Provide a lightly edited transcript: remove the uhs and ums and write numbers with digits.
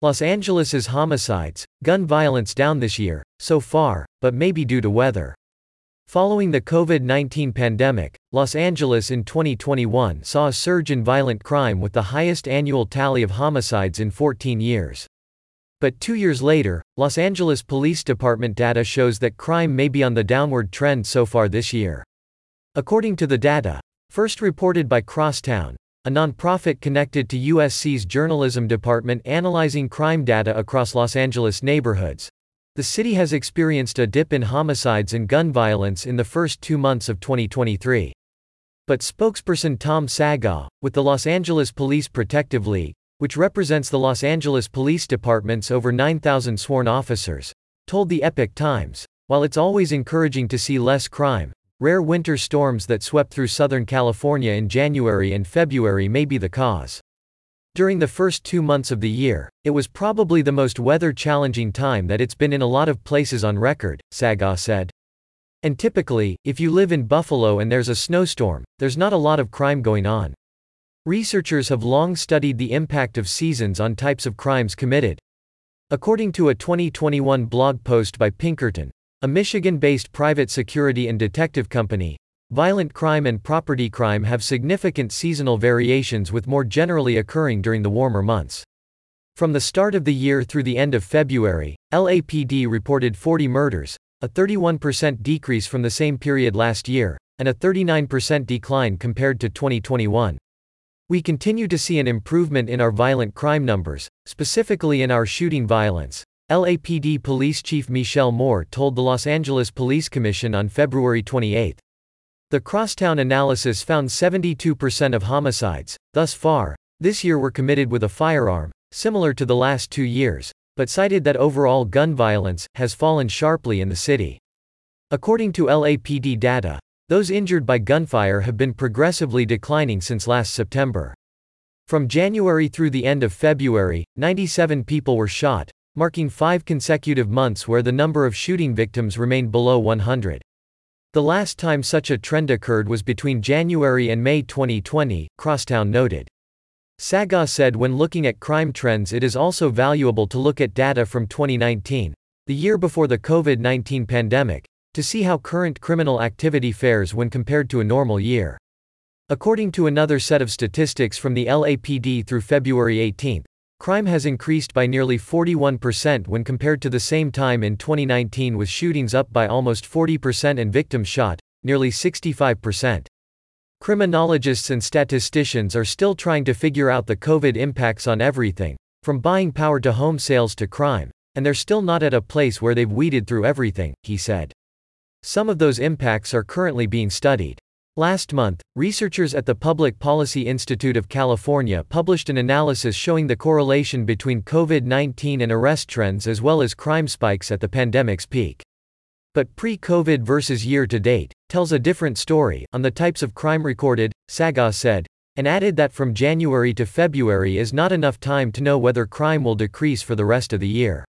Los Angeles's homicides, gun violence down this year, so far, but maybe due to weather. Following the COVID-19 pandemic, Los Angeles in 2021 saw a surge in violent crime with the highest annual tally of homicides in 14 years. But 2 years later, Los Angeles Police Department data shows that crime may be on the downward trend so far this year. According to the data, first reported by Crosstown, a nonprofit connected to USC's journalism department analyzing crime data across Los Angeles neighborhoods, the city has experienced a dip in homicides and gun violence in the first 2 months of 2023. But spokesperson Tom Sagaw, with the Los Angeles Police Protective League, which represents the Los Angeles Police Department's over 9,000 sworn officers, told the Epoch Times, while it's always encouraging to see less crime, rare winter storms that swept through Southern California in January and February may be the cause. During the first 2 months of the year, it was probably the most weather-challenging time that it's been in a lot of places on record, Sagaw said. And typically, if you live in Buffalo and there's a snowstorm, there's not a lot of crime going on. Researchers have long studied the impact of seasons on types of crimes committed. According to a 2021 blog post by Pinkerton, a Michigan-based private security and detective company, violent crime and property crime have significant seasonal variations, with more generally occurring during the warmer months. From the start of the year through the end of February, LAPD reported 40 murders, a 31% decrease from the same period last year, and a 39% decline compared to 2021. We continue to see an improvement in our violent crime numbers, specifically in our shooting violence, LAPD Police Chief Michelle Moore told the Los Angeles Police Commission on February 28. The Crosstown analysis found 72% of homicides, thus far, this year were committed with a firearm, similar to the last 2 years, but cited that overall gun violence has fallen sharply in the city. According to LAPD data, those injured by gunfire have been progressively declining since last September. From January through the end of February, 97 people were shot, marking 5 consecutive months where the number of shooting victims remained below 100. The last time such a trend occurred was between January and May 2020, Crosstown noted. Sagaw said when looking at crime trends, it is also valuable to look at data from 2019, the year before the COVID-19 pandemic, to see how current criminal activity fares when compared to a normal year. According to another set of statistics from the LAPD through February 18, crime has increased by nearly 41% when compared to the same time in 2019, with shootings up by almost 40% and victims shot, nearly 65%. Criminologists and statisticians are still trying to figure out the COVID impacts on everything, from buying power to home sales to crime, and they're still not at a place where they've weeded through everything, he said. Some of those impacts are currently being studied. Last month, researchers at the Public Policy Institute of California published an analysis showing the correlation between COVID-19 and arrest trends as well as crime spikes at the pandemic's peak. But pre-COVID versus year-to-date tells a different story on the types of crime recorded, Sagaw said, and added that from January to February is not enough time to know whether crime will decrease for the rest of the year.